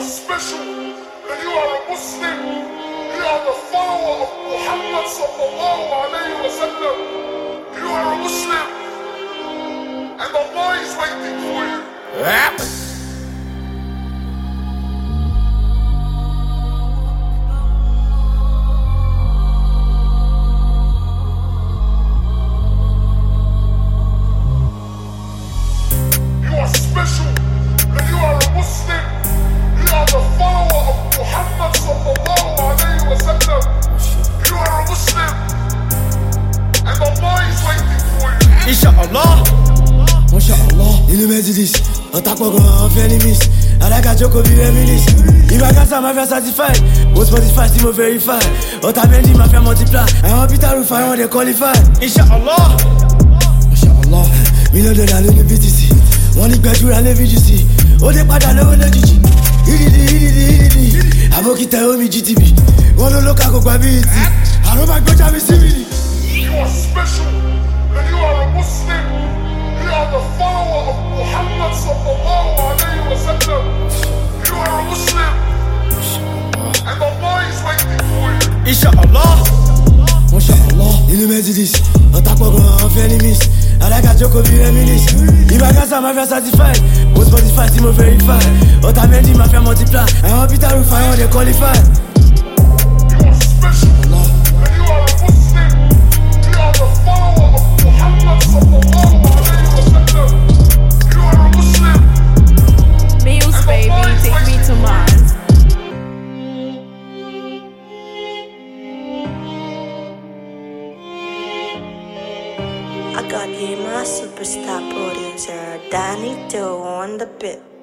special, and you are a Muslim. You are the follower of Muhammad sallallahu alayhi wa sallam. You are a Muslim, and Allah is waiting for you. You are special, and you are a Muslim. You are the follower of Muhammad sallallahu alayhi wa sallam. You are a Muslim, and Allah is waiting for you. Inshallah, Mashallah, nínú Mercedes, ọ̀tàpọ̀ gan-an fẹ́ ní miss. Alágàjọ́ bí reminisce. Ìbákásá máa fẹ́ certified, mo Spotify tí mo verify. Ọ̀tá méjì máa fẹ́ multiply. Àwọn Peter Rufai wọn dey qualify. Inshallah, Mashallah, $1 lóní BTC. Wọ́n ní gbẹ̀dúrà ní VGC. Ó dé padà lówó lójijì. Ìdìdì. Àbókítà omi GTB. Wọ́n ló lóka kó gba BET. Àrùn máa gbọ́jà mi sí mi. You are special, and you are a Muslim. You are the follower of Muhammad sallallahu alayhi wa sallam. You are a Muslim, and Allah is waiting for you. Inshallah, Mashallah, nínú Mercedes, ọ̀tàpọ̀ gan-an fẹ́ ní miss. Alágàjọ́ bí reminisce. Ìbákásá máa fẹ́ certified, mo Spotify tí mo verify. Ọ̀tá méjì máa fẹ́ multiply. Àwọn Peter Rufai wọn dey qualify. You are special, and you are a Muslim. You are the follower of Muhammad sallallahu alayhi wa sallam. You are a Muslim. Meals, baby, take me to Mars. I got you, my superstar producer, Danny Doe on the bit.